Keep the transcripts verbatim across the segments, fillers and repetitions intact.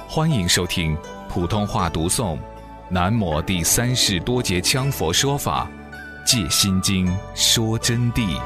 欢迎收听普通话读诵南摩第三世多杰羌佛说法戒心经说真谛。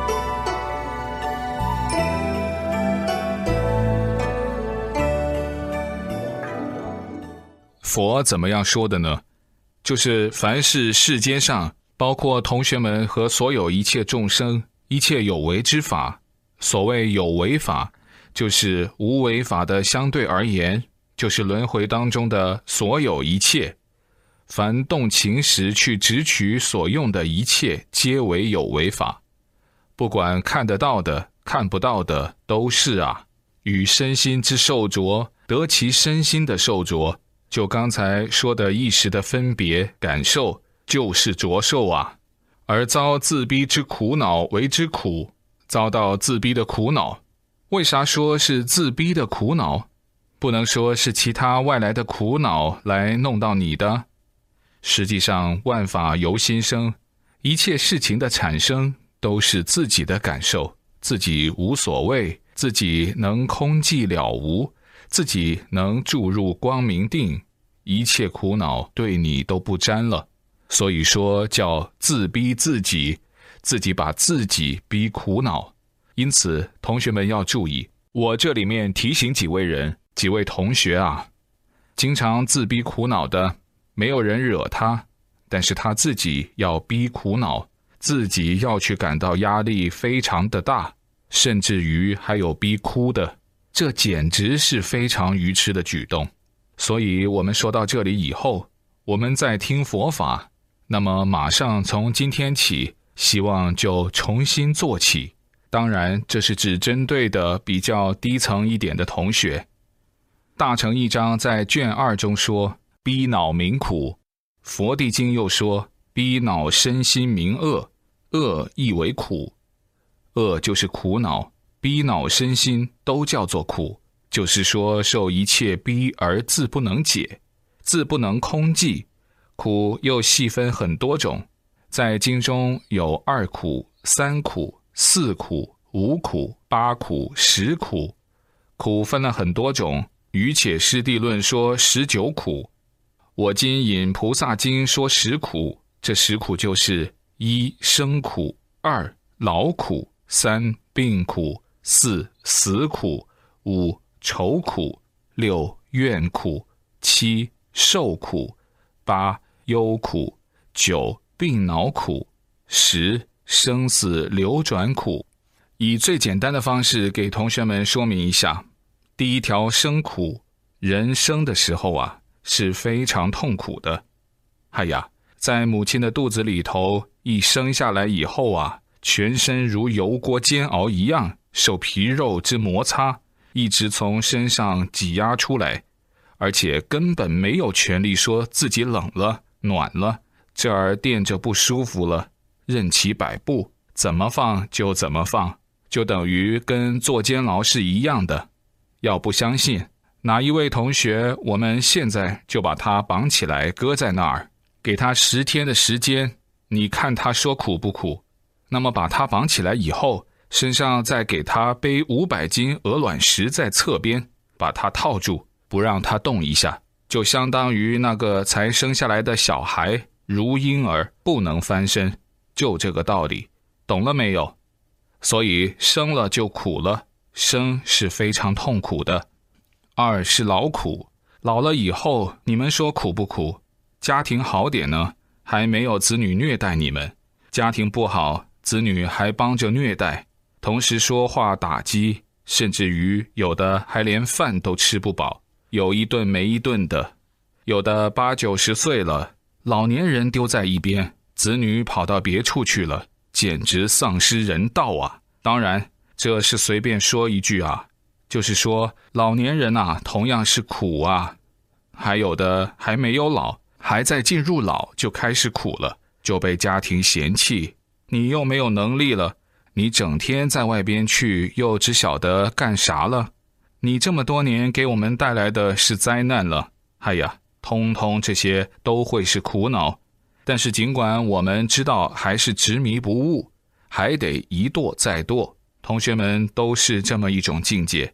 佛怎么样说的呢？就是凡是世间上，包括同学们和所有一切众生，一切有为之法，所谓有为法，就是无为法的相对而言，就是轮回当中的所有一切，凡动情时去执取所用的一切，皆为有为法。不管看得到的看不到的都是啊，与身心之受着，得其身心的受着，就刚才说的意识的分别感受，就是着受啊。而遭自逼之苦恼为之苦，遭到自逼的苦恼，为啥说是自逼的苦恼？不能说是其他外来的苦恼来弄到你的。实际上万法由心生，一切事情的产生都是自己的感受，自己无所谓，自己能空寂了无，自己能注入光明定，一切苦恼对你都不沾了。所以说叫自逼自己，自己把自己逼苦恼。因此同学们要注意，我这里面提醒几位人，几位同学啊，经常自逼苦恼的，没有人惹他，但是他自己要逼苦恼，自己要去感到压力非常的大，甚至于还有逼哭的，这简直是非常愚痴的举动。所以我们说到这里以后，我们在听佛法，那么马上从今天起，希望就重新做起。当然这是只针对的比较低层一点的同学。大乘一章在卷二中说逼恼名苦，佛地经又说逼恼身心名恶，恶亦为苦，恶就是苦恼，逼恼身心都叫做苦，就是说受一切逼而自不能解，自不能空寂。苦又细分很多种，在经中有二苦、三苦、四苦、五苦、八苦、十苦，苦分了很多种。余且师地论说十九苦，我今引菩萨经说十苦，这十苦就是一生苦，二劳苦，三病苦，四死苦，五愁苦，六怨苦，七受苦，八忧苦，九病恼苦，十生死流转苦。以最简单的方式给同学们说明一下。第一条生苦，人生的时候啊是非常痛苦的。哎呀，在母亲的肚子里头，一生下来以后啊，全身如油锅煎熬一样，受皮肉之摩擦，一直从身上挤压出来，而且根本没有权利说自己冷了暖了，这儿垫着不舒服了，任其摆布，怎么放就怎么放，就等于跟坐监牢是一样的。要不相信，哪一位同学，我们现在就把他绑起来搁在那儿，给他十天的时间，你看他说苦不苦？那么把他绑起来以后，身上再给他背五百斤鹅卵石在侧边，把他套住，不让他动一下，就相当于那个才生下来的小孩如婴儿不能翻身，就这个道理，懂了没有？所以生了就苦了，生是非常痛苦的。二是劳苦，老了以后你们说苦不苦？家庭好点呢，还没有子女虐待你们；家庭不好，子女还帮着虐待，同时说话打击，甚至于有的还连饭都吃不饱，有一顿没一顿的。有的八九十岁了，老年人丢在一边，子女跑到别处去了，简直丧失人道啊！当然这是随便说一句啊，就是说老年人啊同样是苦啊。还有的还没有老，还在进入老就开始苦了，就被家庭嫌弃，你又没有能力了，你整天在外边去又只晓得干啥了，你这么多年给我们带来的是灾难了。哎呀，通通这些都会是苦恼。但是尽管我们知道还是执迷不悟，还得一堕再堕，同学们都是这么一种境界。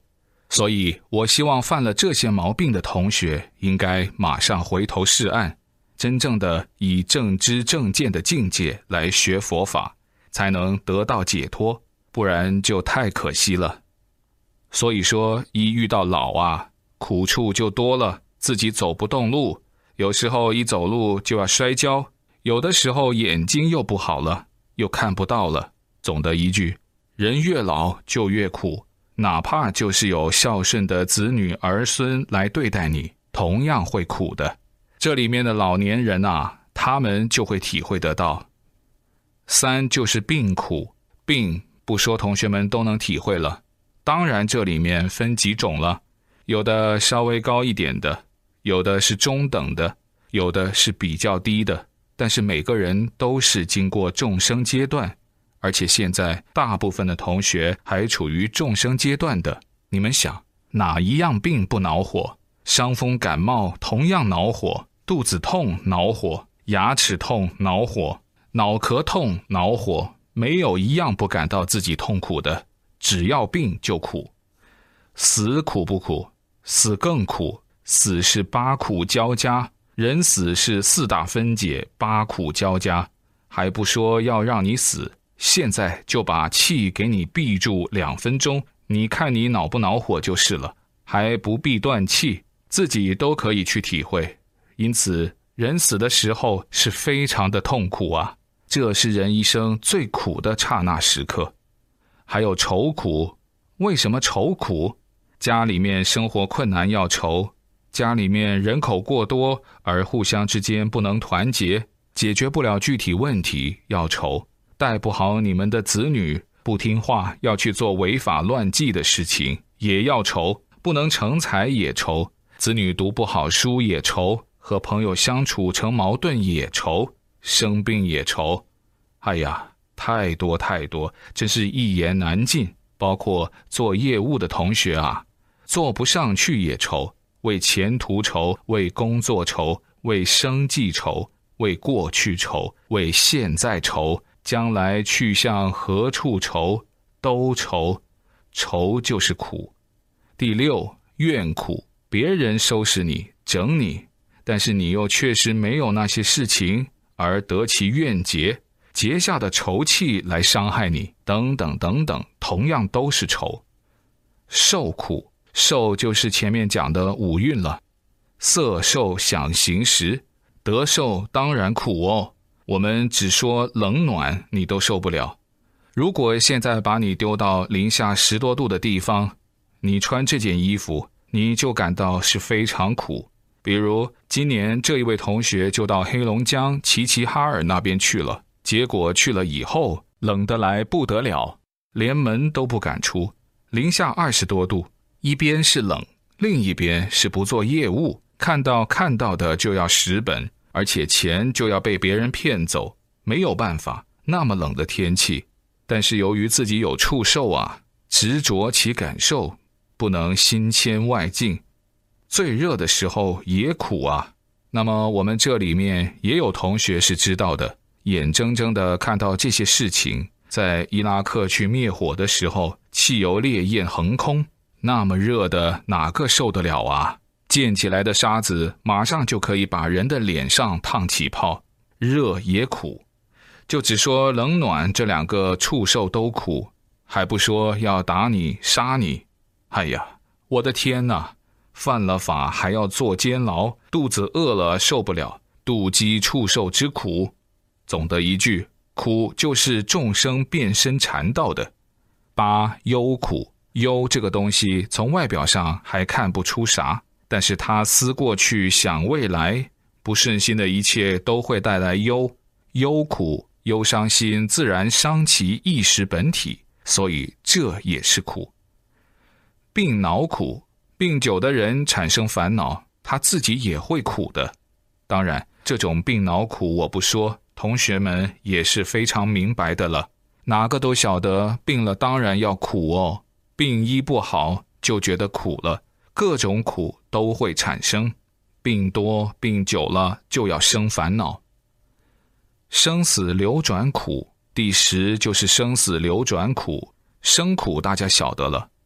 所以我希望犯了这些毛病的同学应该马上回头是岸，真正的以正知正见的境界来学佛法，才能得到解脱，不然就太可惜了。所以说，一遇到老啊，苦处就多了，自己走不动路，有时候一走路就要摔跤，有的时候眼睛又不好了，又看不到了。总的一句，人越老就越苦，哪怕就是有孝顺的子女儿孙来对待你，同样会苦的。这里面的老年人啊，他们就会体会得到。三就是病苦，病不说同学们都能体会了，当然这里面分几种了，有的稍微高一点的，有的是中等的，有的是比较低的，但是每个人都是经过众生阶段，而且现在大部分的同学还处于众生阶段的，你们想哪一样病不恼火？伤风感冒同样恼火，肚子痛恼火，牙齿痛恼火，脑壳痛恼火，没有一样不感到自己痛苦的，只要病就苦。死苦不苦？死更苦，死是八苦交加，人死是四大分解，八苦交加，还不说要让你死，现在就把气给你闭住两分钟，你看你恼不恼火就是了，还不必断气，自己都可以去体会。因此人死的时候是非常的痛苦啊，这是人一生最苦的刹那时刻。还有愁苦，为什么愁苦？家里面生活困难要愁，家里面人口过多而互相之间不能团结，解决不了具体问题要愁，带不好你们的子女不听话要去做违法乱纪的事情也要愁，不能成才也愁，子女读不好书也愁，和朋友相处成矛盾也愁，生病也愁。哎呀，太多太多，真是一言难尽。包括做业务的同学啊，做不上去也愁，为前途愁，为工作愁，为生计愁，为过去愁，为现在愁，将来去向何处愁，都愁。愁就是苦。第六，怨苦，别人收拾你整你，但是你又确实没有那些事情，而得其怨结，结下的仇气来伤害你，等等等等，同样都是愁。受苦，受就是前面讲的五蕴了，色受想行识，得受当然苦哦。我们只说冷暖你都受不了，如果现在把你丢到零下十多度的地方，你穿这件衣服你就感到是非常苦。比如今年这一位同学就到黑龙江齐齐哈尔那边去了，结果去了以后冷得来不得了，连门都不敢出，零下二十多度，一边是冷，另一边是不做业务，看到看到的就要蚀本，而且钱就要被别人骗走，没有办法，那么冷的天气，但是由于自己有触受啊，执着其感受，不能心牵外境。最热的时候也苦啊。那么我们这里面也有同学是知道的，眼睁睁地看到这些事情，在伊拉克去灭火的时候，汽油烈焰横空，那么热的哪个受得了啊？溅起来的沙子马上就可以把人的脸上烫起泡，热也苦。就只说冷暖这两个触受都苦，还不说要打你杀你。哎呀，我的天哪，犯了法还要坐监牢，肚子饿了受不了，肚饥触受之苦。总的一句，苦就是众生变身缠到的。八，忧苦，忧这个东西从外表上还看不出啥，但是他思过去想未来，不顺心的一切都会带来忧。忧苦，忧伤心自然伤其意识本体，所以这也是苦。病恼苦，病久的人产生烦恼，他自己也会苦的。当然这种病恼苦我不说，同学们也是非常明白的了，哪个都晓得病了当然要苦哦，病医不好就觉得苦了，各种苦都会产生，病多病久了就要生烦恼。生死流转苦，第十就是生死流转苦。生苦大家晓得了，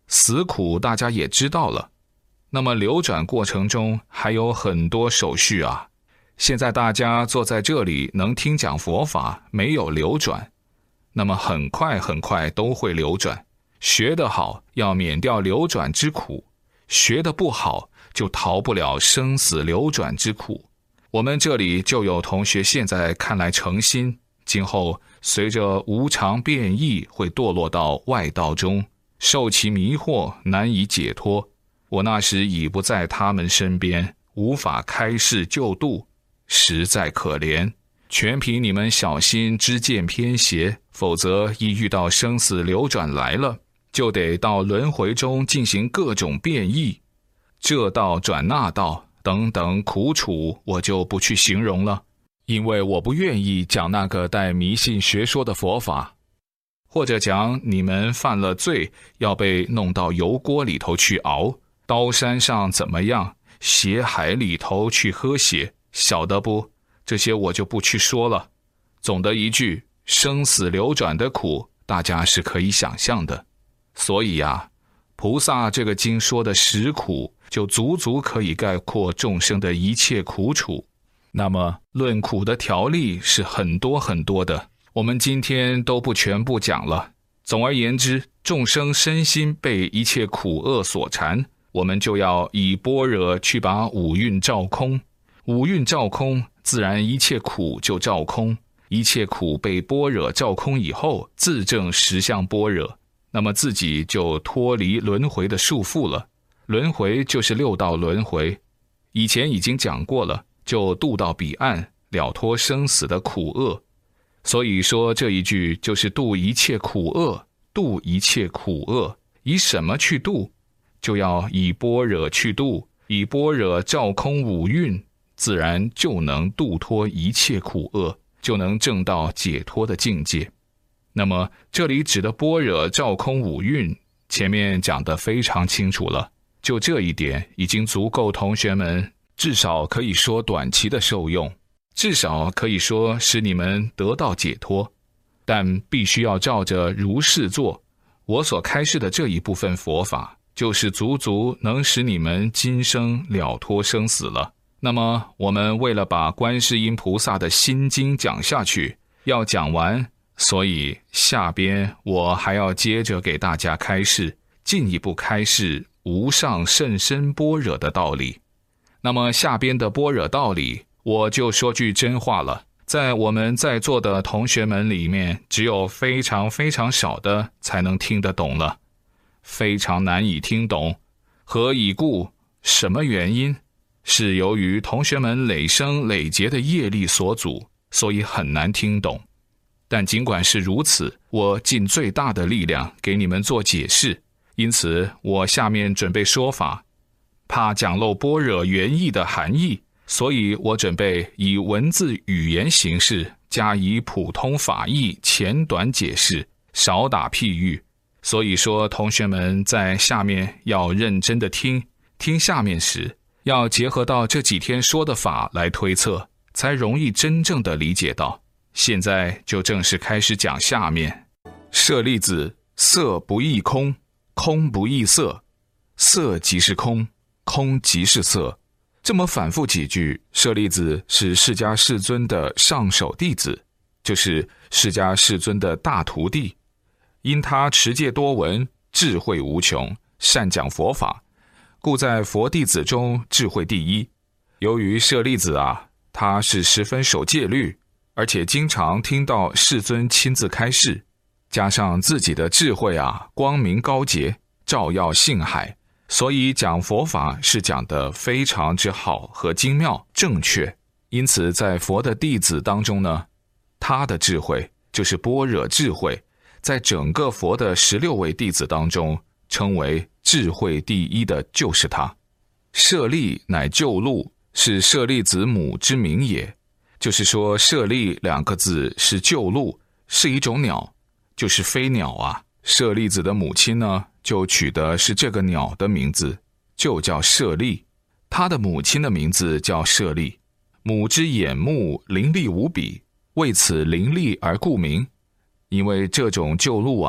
死苦大家也知道了，那么流转过程中还有很多手续啊。现在大家坐在这里能听讲佛法，没有流转，那么很快很快都会流转。学得好，要免掉流转之苦；学得不好，就逃不了生死流转之苦。我们这里就有同学现在看来诚心，今后随着无常变异，会堕落到外道中，受其迷惑，难以解脱。我那时已不在他们身边，无法开示救度，实在可怜。全凭你们小心知见偏邪，否则一遇到生死流转来了，就得到轮回中进行各种变异，这道转那道等等苦楚，我就不去形容了，因为我不愿意讲那个带迷信学说的佛法，或者讲你们犯了罪要被弄到油锅里头去熬，刀山上怎么样，血海里头去喝血，晓得不？这些我就不去说了。总的一句，生死流转的苦，大家是可以想象的。所以啊，菩萨这个经说的十苦，就足足可以概括众生的一切苦楚。那么论苦的条例是很多很多的，我们今天都不全部讲了。总而言之，众生身心被一切苦厄所缠，我们就要以般若去把五蕴照空。五蕴照空，自然一切苦就照空。一切苦被般若照空以后，自证实相般若，那么自己就脱离轮回的束缚了。轮回就是六道轮回，以前已经讲过了，就渡到彼岸，了脱生死的苦厄。所以说这一句就是渡一切苦厄，渡一切苦厄。以什么去渡？就要以般若去渡，以般若照空五蕴，自然就能度脱一切苦厄，就能证到解脱的境界。那么这里指的般若照空五蕴，前面讲得非常清楚了，就这一点已经足够同学们至少可以说短期的受用，至少可以说使你们得到解脱。但必须要照着如是做，我所开示的这一部分佛法，就是足足能使你们今生了脱生死了。那么我们为了把观世音菩萨的心经讲下去，要讲完，所以下边我还要接着给大家开示，进一步开示无上甚深般若的道理。那么下边的般若道理，我就说句真话了，在我们在座的同学们里面，只有非常非常少的才能听得懂了，非常难以听懂。何以故？什么原因？是由于同学们累生累劫的业力所阻，所以很难听懂。但尽管是如此，我尽最大的力量给你们做解释。因此我下面准备说法，怕讲漏般若原意的含义，所以我准备以文字语言形式加以普通法义简短解释，少打譬喻。所以说同学们在下面要认真的听，听下面时要结合到这几天说的法来推测，才容易真正的理解到。现在就正式开始讲下面。舍利子，色不异空，空不异色，色即是空，空即是色。这么反复几句，舍利子是释迦世尊的上首弟子，就是释迦世尊的大徒弟。因他持戒多闻，智慧无穷，善讲佛法，故在佛弟子中智慧第一。由于舍利子啊，他是十分守戒律，而且经常听到世尊亲自开示，加上自己的智慧啊，光明高洁，照耀性海，所以讲佛法是讲得非常之好和精妙正确。因此在佛的弟子当中呢，他的智慧就是般若智慧，在整个佛的十六位弟子当中，称为智慧第一的就是他。舍利乃救路，是舍利子母之名也。就是说舍利两个字是救路，是一种鸟，就是飞鸟啊。舍利子的母亲呢，就取的是这个鸟的名字，就叫舍利。他的母亲的名字叫舍利，母之眼目伶俐无比，为此伶俐而故名。因为这种救路啊，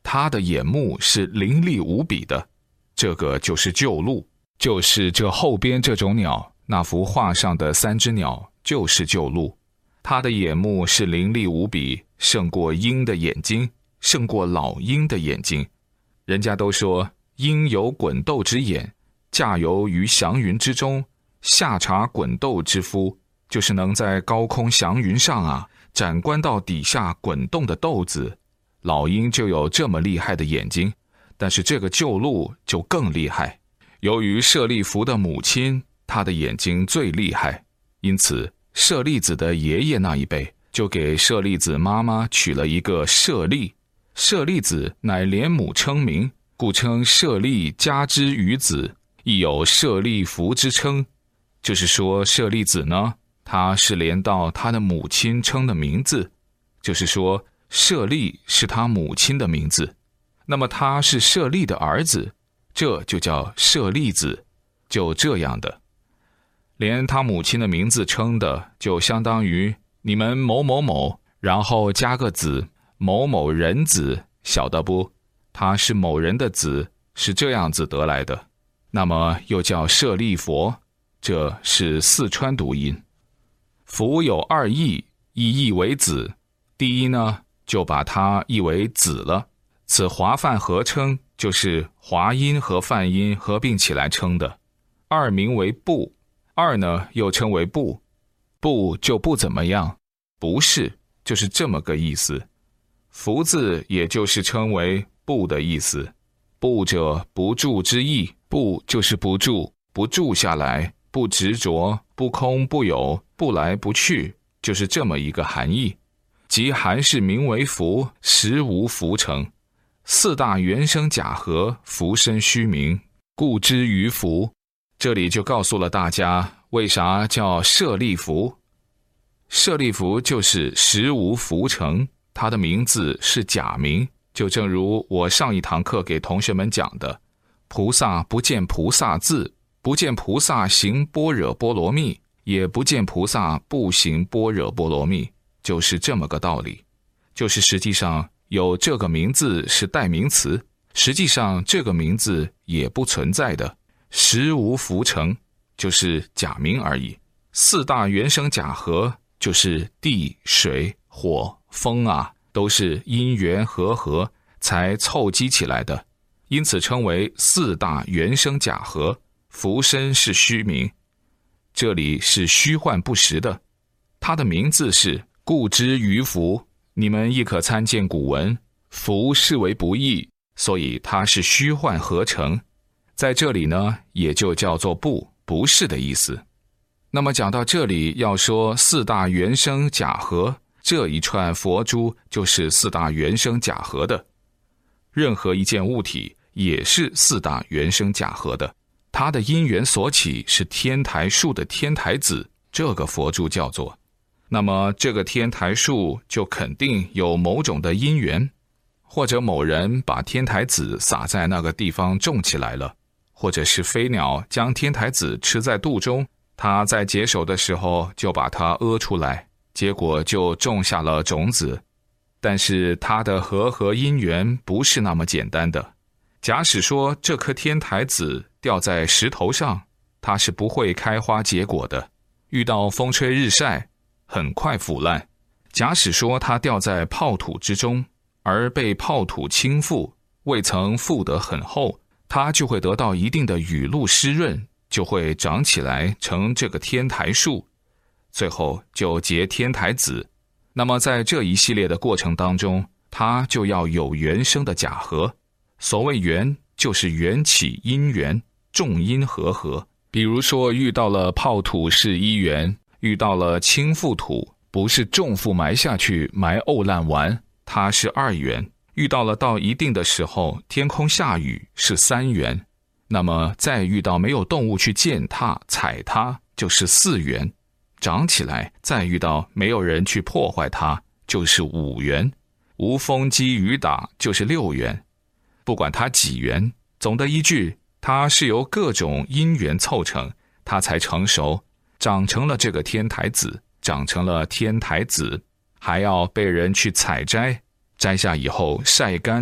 他的眼目是凌厉无比的，这个就是鹫鹭，就是这后边这种鸟，那幅画上的三只鸟就是鹫鹭。他的眼目是凌厉无比，胜过鹰的眼睛，胜过老鹰的眼睛。人家都说鹰有滚斗之眼，驾游于祥云之中，下察滚斗之夫，就是能在高空祥云上啊，展观到底下滚动的豆子。老鹰就有这么厉害的眼睛，但是这个鹫鹭就更厉害。由于舍利弗的母亲，她的眼睛最厉害，因此舍利子的爷爷那一辈就给舍利子妈妈取了一个舍利。舍利子乃连母称名，故称舍利加之于子，亦有舍利弗之称。就是说舍利子呢，他是连到他的母亲称的名字，就是说舍利是他母亲的名字，那么他是舍利的儿子，这就叫舍利子，就这样的。连他母亲的名字称的，就相当于你们某某某，然后加个子，某某人子，晓得不？他是某人的子，是这样子得来的。那么又叫舍利佛，这是四川读音。佛有二义，一义为子，第一呢，就把它译为子了，此华梵合称，就是华音和梵音合并起来称的。二名为不，二呢又称为不，不就不怎么样，不是，就是这么个意思。福字也就是称为不的意思，不者不住之意，不就是不住，不住下来，不执着，不空不有，不来不去，就是这么一个含义。即韩氏名为福，实无福成。四大原生假合，福生虚名，故之于福。这里就告诉了大家为啥叫舍利弗。舍利弗就是实无福成，他的名字是假名，就正如我上一堂课给同学们讲的，菩萨不见菩萨字，不见菩萨行般若波罗蜜，也不见菩萨不行般若波罗蜜，就是这么个道理。就是实际上有这个名字是代名词，实际上这个名字也不存在的，实无福成，就是假名而已。四大原生假合，就是地水火风啊，都是因缘和合才凑集起来的，因此称为四大原生假合。福身是虚名，这里是虚幻不实的，它的名字是故之于福。你们亦可参见古文，福视为不义，所以它是虚幻合成，在这里呢也就叫做不，不是的意思。那么讲到这里，要说四大原生假合，这一串佛珠就是四大原生假合的。任何一件物体也是四大原生假合的，它的因缘所起是天台树的天台子，这个佛珠叫做。那么这个天台树就肯定有某种的因缘，或者某人把天台子撒在那个地方种起来了，或者是飞鸟将天台子吃在肚中，它在解手的时候就把它屙出来，结果就种下了种子。但是它的和合因缘不是那么简单的。假使说这颗天台子掉在石头上，它是不会开花结果的，遇到风吹日晒很快腐烂。假使说它掉在泡土之中，而被泡土倾覆，未曾覆得很厚，它就会得到一定的雨露湿润，就会长起来成这个天台树，最后就结天台子。那么在这一系列的过程当中，它就要有原生的假合。所谓缘，就是缘起因缘，众因和合。比如说遇到了泡土是一缘，遇到了倾覆土，不是重负埋下去埋沤烂完，它是二缘。遇到了到一定的时候天空下雨是三缘，那么再遇到没有动物去践踏踩它就是四缘，长起来再遇到没有人去破坏它就是五缘，无风击雨打就是六缘。不管它几缘，总的一句，它是由各种因缘凑成，它才成熟，长成了这个天台子，长成了天台子，还要被人去采摘，摘下以后晒干，脱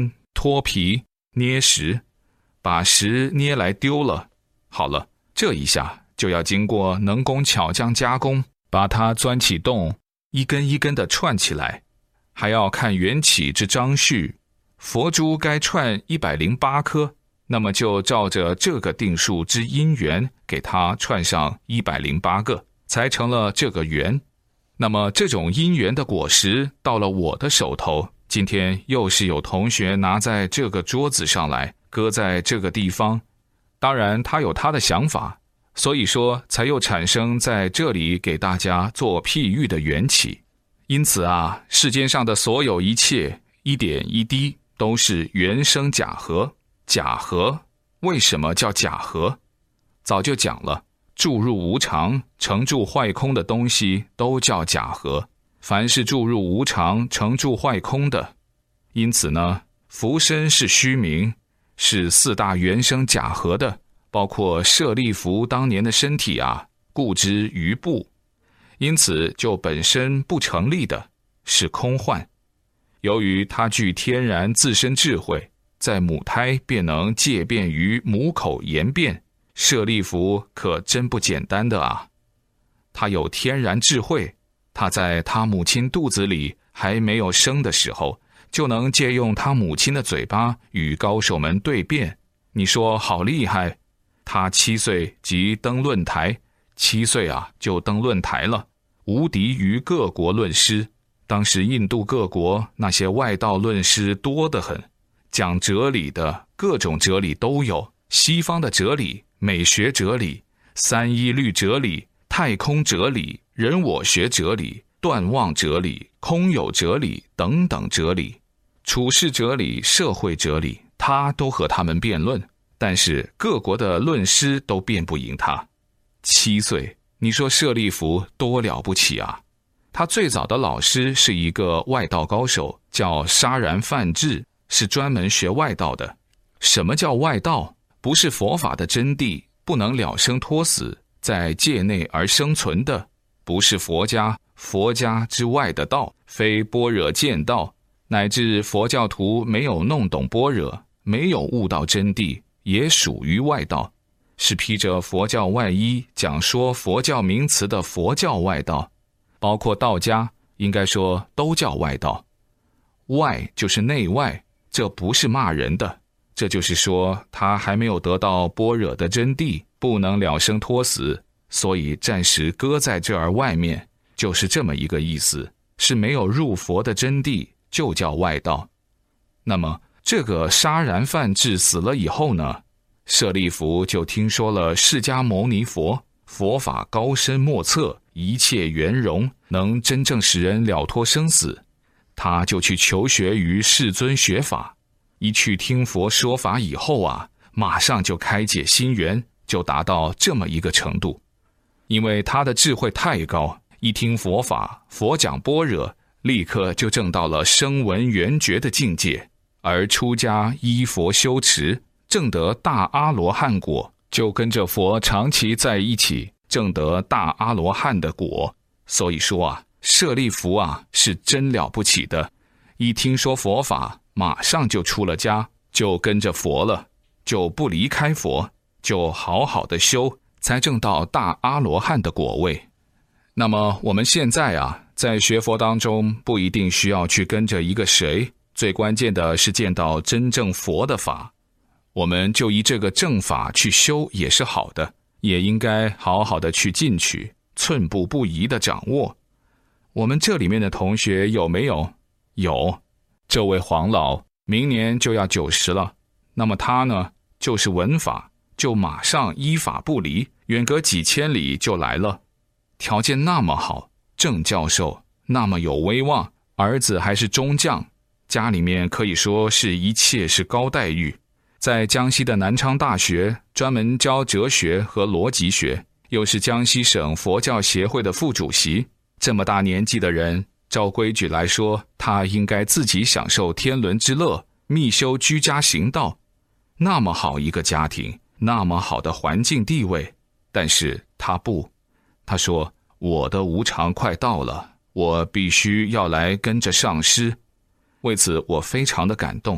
脱皮、捏石，把石捏来丢了。好了，这一下就要经过能工巧匠加工，把它钻起洞，一根一根的串起来，还要看缘起之章序。佛珠该串一百零八颗，那么就照着这个定数之因缘，给它串上一百零八个，才成了这个缘。那么这种因缘的果实到了我的手头，今天又是有同学拿在这个桌子上来，搁在这个地方。当然他有他的想法，所以说才又产生在这里给大家做譬喻的缘起。因此啊，世间上的所有一切，一点一滴都是原生假合。假合为什么叫假合？早就讲了，注入无常成住坏空的东西都叫假合，凡是注入无常成住坏空的。因此呢，福身是虚名，是四大原生假合的，包括舍利弗当年的身体啊，故之于不，因此就本身不成立的，是空幻。由于他具天然自身智慧，在母胎便能借变于母口言辩，舍利弗可真不简单的啊！他有天然智慧，他在他母亲肚子里还没有生的时候，就能借用他母亲的嘴巴与高手们对辩。你说好厉害！他七岁即登论台，七岁啊就登论台了，无敌于各国论师。当时印度各国那些外道论师多得很，讲哲理的各种哲理都有，西方的哲理、美学哲理、三一律哲理、太空哲理、人我学哲理、断妄哲理、空有哲理等等哲理，处世哲理、社会哲理，他都和他们辩论，但是各国的论师都辩不赢他。七岁，你说舍利弗多了不起啊！他最早的老师是一个外道高手，叫沙然范智，是专门学外道的。什么叫外道？不是佛法的真谛，不能了生脱死，在界内而生存的，不是佛家，佛家之外的道，非般若见道，乃至佛教徒没有弄懂般若，没有悟到真谛，也属于外道，是披着佛教外衣讲说佛教名词的佛教外道。包括道家，应该说都叫外道。外就是内外，这不是骂人的，这就是说他还没有得到般若的真谛，不能了生脱死，所以暂时搁在这儿外面，就是这么一个意思，是没有入佛的真谛，就叫外道。那么这个沙然范智死了以后呢，舍利弗就听说了释迦牟尼佛，佛法高深莫测，一切圆融，能真正使人了脱生死，他就去求学于世尊学法。一去听佛说法以后啊，马上就开解心源，就达到这么一个程度。因为他的智慧太高，一听佛法，佛讲般若，立刻就证到了声闻缘觉的境界，而出家依佛修持，证得大阿罗汉果，就跟着佛长期在一起，证得大阿罗汉的果。所以说啊，舍利弗啊是真了不起的，一听说佛法，马上就出了家，就跟着佛了，就不离开佛，就好好的修，才证到大阿罗汉的果位。那么我们现在啊，在学佛当中，不一定需要去跟着一个谁，最关键的是见到真正佛的法。我们就依这个正法去修也是好的，也应该好好的去进取，寸步不移的掌握。我们这里面的同学有没有？有。这位黄老明年就要九十了，那么他呢，就是闻法，就马上依法不离，远隔几千里就来了。条件那么好，郑教授那么有威望，儿子还是中将，家里面可以说是一切是高待遇。在江西的南昌大学专门教哲学和逻辑学，又是江西省佛教协会的副主席，这么大年纪的人，照规矩来说，他应该自己享受天伦之乐，密修居家行道。那么好一个家庭，那么好的环境地位，但是他不，他说我的无常快到了，我必须要来跟着上师。为此我非常的感动，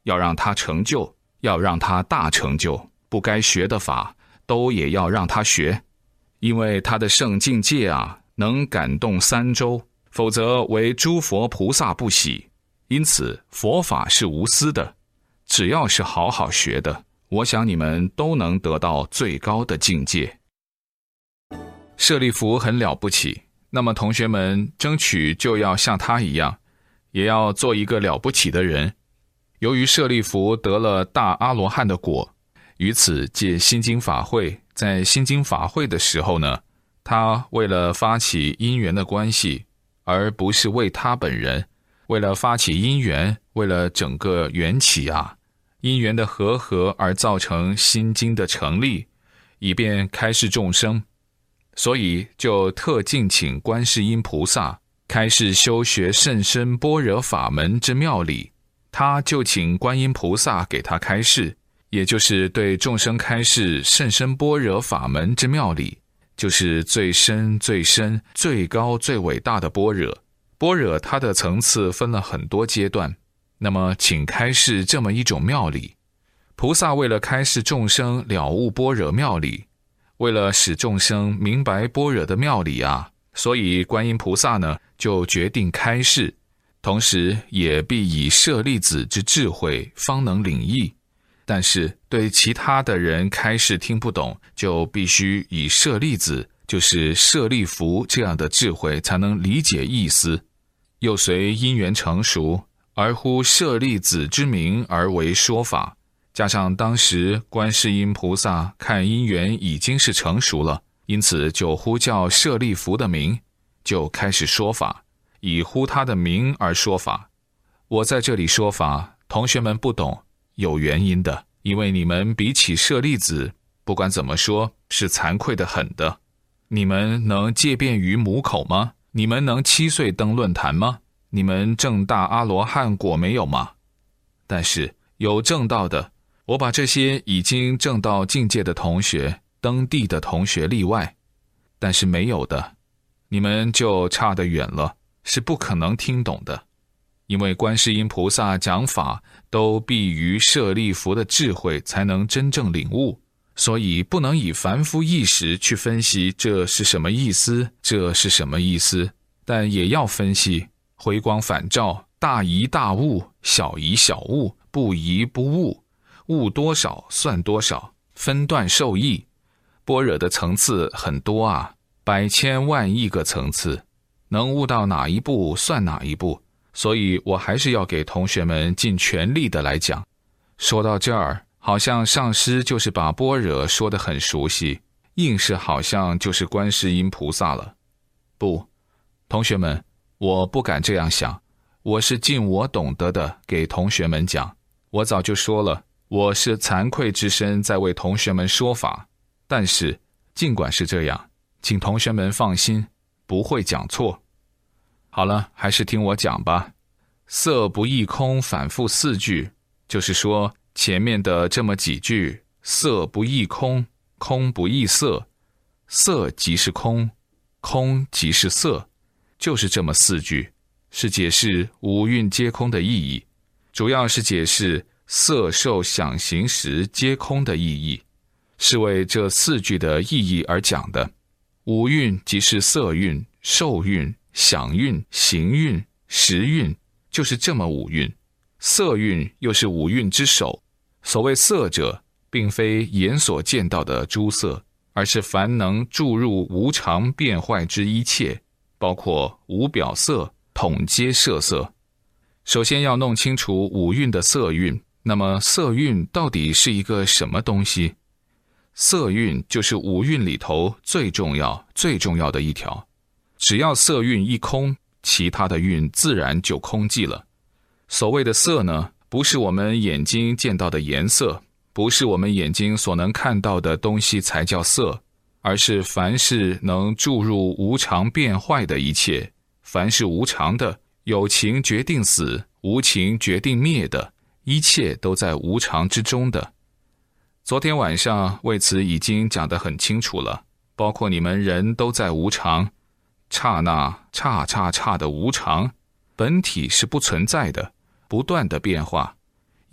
要让他成就，要让他大成就，不该学的法都也要让他学，因为他的圣境界啊，能感动三洲，否则为诸佛菩萨不喜。因此佛法是无私的，只要是好好学的，我想你们都能得到最高的境界。舍利弗很了不起，那么同学们争取就要像他一样，也要做一个了不起的人。由于舍利弗得了大阿罗汉的果，于此借心经法会，在心经法会的时候呢，他为了发起因缘的关系，而不是为他本人，为了发起因缘，为了整个缘起啊，因缘的和合而造成心经的成立，以便开示众生，所以就特敬请观世音菩萨开示修学甚深般若法门之妙理，他就请观音菩萨给他开示，也就是对众生开示甚深般若法门之妙理，就是最深最深最高最伟大的般若。般若它的层次分了很多阶段，那么请开示这么一种妙理。菩萨为了开示众生了悟般若妙理，为了使众生明白般若的妙理啊，所以观音菩萨呢就决定开示，同时也必以舍利子之智慧方能领益。但是对其他的人开示听不懂，就必须以舍利子，就是舍利弗这样的智慧才能理解意思。又随因缘成熟，而呼舍利子之名而为说法。加上当时观世音菩萨看因缘已经是成熟了，因此就呼叫舍利弗的名，就开始说法，以呼他的名而说法。我在这里说法，同学们不懂，有原因的，因为你们比起舍利子，不管怎么说是惭愧的很的。你们能借便于母口吗？你们能七岁登论坛吗？你们证大阿罗汉果没有吗？但是有证道的，我把这些已经证到境界的同学，登地的同学例外，但是没有的，你们就差得远了，是不可能听懂的。因为观世音菩萨讲法都必于舍利弗的智慧才能真正领悟，所以不能以凡夫意识去分析这是什么意思，这是什么意思，但也要分析，回光返照，大疑大悟，小疑小悟，不疑不悟，悟多少算多少，分段受益。般若的层次很多啊，百千万亿个层次，能悟到哪一步算哪一步，所以我还是要给同学们尽全力的来讲。说到这儿，好像上师就是把般若说得很熟悉，硬是好像就是观世音菩萨了。不，同学们，我不敢这样想，我是尽我懂得的给同学们讲。我早就说了，我是惭愧之身在为同学们说法，但是尽管是这样，请同学们放心，不会讲错。好了，还是听我讲吧。色不异空反复四句，就是说前面的这么几句，色不异空，空不异色，色即是空，空即是色，就是这么四句，是解释五蕴皆空的意义，主要是解释色受想行识皆空的意义，是为这四句的意义而讲的。五蕴即是色蕴、受蕴、想蕴、行蕴、识蕴，就是这么五蕴。色蕴又是五蕴之首。所谓色者，并非眼所见到的诸色，而是凡能注入无常变坏之一切，包括无表色、统皆摄色。首先要弄清楚五蕴的色蕴，那么色蕴到底是一个什么东西？色蕴就是五蕴里头最重要、最重要的一条。只要色蕴一空，其他的蕴自然就空寂了。所谓的色呢，不是我们眼睛见到的颜色，不是我们眼睛所能看到的东西才叫色，而是凡是能注入无常变坏的一切，凡是无常的，有情决定死，无情决定灭的，一切都在无常之中的。昨天晚上为此已经讲得很清楚了，包括你们人都在无常，刹那刹刹刹的无常，本体是不存在的，不断的变化，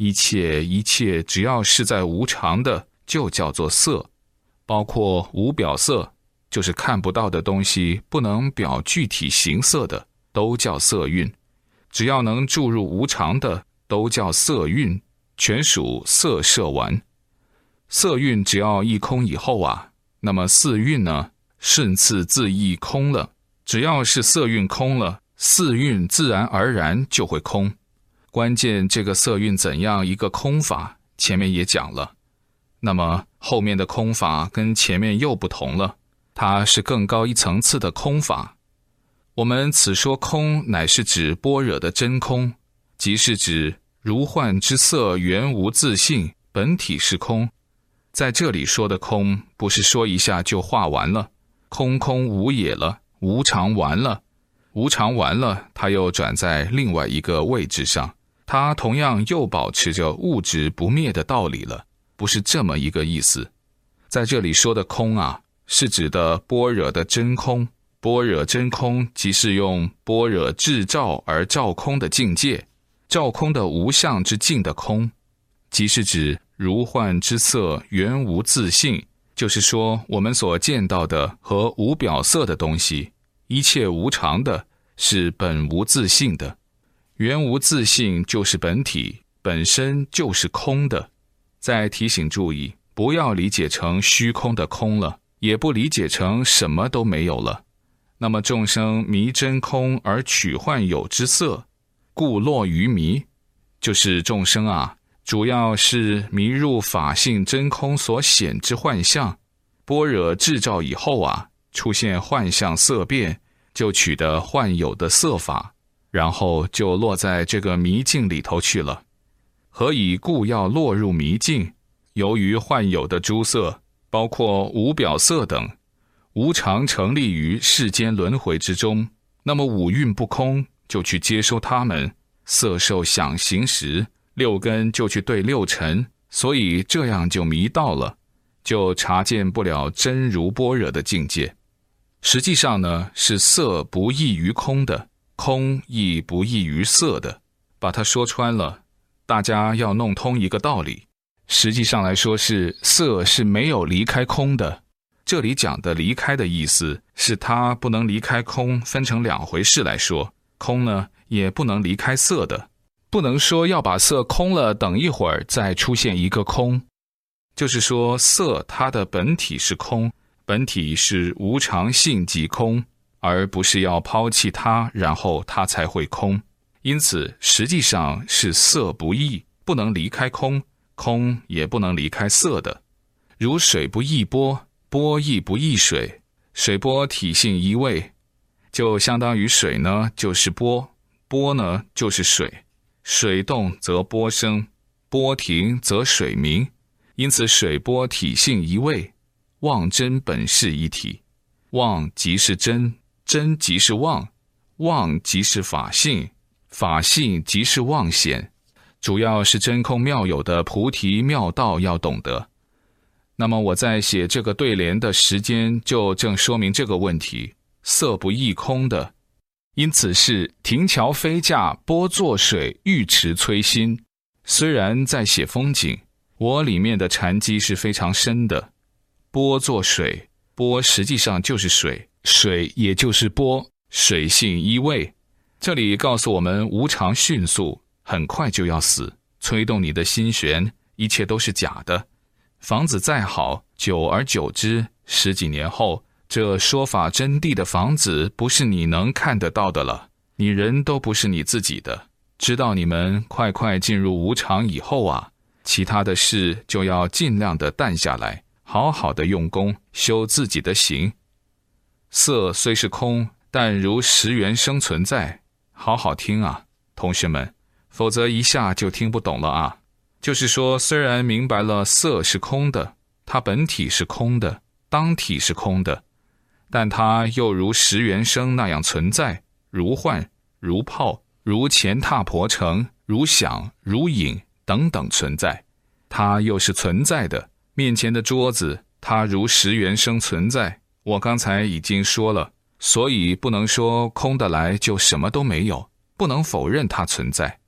一切一切只要是在无常的，就叫做色，包括无表色，就是看不到的东西，不能表具体形色的，都叫色蕴。只要能注入无常的，都叫色蕴，全属色摄丸。色蕴只要一空以后啊，那么四蕴呢，顺次自意空了。只要是色蕴空了，四蕴自然而然就会空。关键这个色蕴怎样一个空法，前面也讲了。那么后面的空法跟前面又不同了，它是更高一层次的空法。我们此说空，乃是指般若的真空，即是指如幻之色原无自性，本体是空。在这里说的空，不是说一下就化完了，空空无也了，无常完了。无常完了，它又转在另外一个位置上，它同样又保持着物质不灭的道理了，不是这么一个意思。在这里说的空啊，是指的般若的真空。般若真空即是用般若智照而照空的境界，照空的无相之境的空，即是指如幻之色原无自性，就是说我们所见到的和无表色的东西，一切无常的，是本无自性的。原无自性就是本体，本身就是空的。再提醒注意，不要理解成虚空的空了，也不理解成什么都没有了。那么众生迷真空而取幻有之色，故落于迷，就是众生啊，主要是迷入法性真空所显之幻象。般若智照以后啊，出现幻象色变，就取得幻有的色法，然后就落在这个迷境里头去了。何以故要落入迷境？由于幻有的诸色，包括无表色等，无常成立于世间轮回之中，那么五蕴不空，就去接收它们，色受想行识，六根就去对六尘，所以这样就迷到了，就察见不了真如般若的境界。实际上呢，是色不异于空的，空亦不异于色的。把它说穿了，大家要弄通一个道理，实际上来说是色是没有离开空的。这里讲的离开的意思，是它不能离开空，分成两回事来说。空呢，也不能离开色的，不能说要把色空了，等一会儿再出现一个空。就是说色它的本体是空，本体是无常性即空，而不是要抛弃它，然后它才会空。因此实际上是色不异，不能离开空，空也不能离开色的。如水不异波，波亦不异水，水波体性一味，就相当于水呢就是波，波呢就是水，水动则波生，波停则水明，因此水波体性一味，妄真本是一体。妄即是真，真即是妄，妄即是法性，法性即是妄显，主要是真空妙有的菩提妙道要懂得。那么我在写这个对联的时间，就正说明这个问题，色不异空的。因此是亭桥飞架，波作水，玉池摧心。虽然在写风景，我里面的禅机是非常深的。波作水，波实际上就是水，水也就是波，水性一味。这里告诉我们无常迅速，很快就要死，催动你的心弦，一切都是假的。房子再好，久而久之，十几年后，这说法真谛的房子不是你能看得到的了，你人都不是你自己的。知道你们快快进入无常以后啊，其他的事就要尽量的淡下来，好好的用功修自己的行。色虽是空，但如十元生存在。好好听啊，同学们，否则一下就听不懂了啊。就是说，虽然明白了色是空的，它本体是空的，当体是空的，但它又如十元生那样存在，如幻，如泡，如前踏婆城，如响，如影等等存在。它又是存在的，面前的桌子，它如十元生存在。我刚才已经说了，所以不能说空的来就什么都没有，不能否认它存在。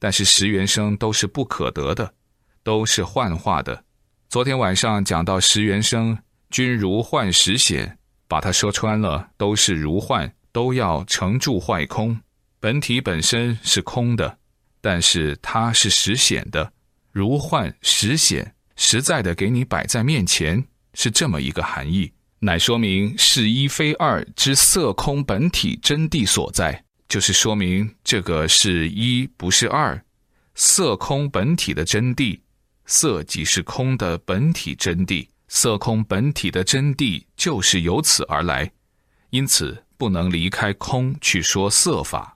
但是十缘生都是不可得的，都是幻化的。昨天晚上讲到十缘生，均如幻实显，把它说穿了，都是如幻，都要成住坏空。本体本身是空的，但是它是实显的，如幻实显，实在的给你摆在面前，是这么一个含义，乃说明是一非二之色空本体真谛所在，就是说明这个是一不是二，色空本体的真谛，色即是空的本体真谛，色空本体的真谛就是由此而来，因此不能离开空去说色法。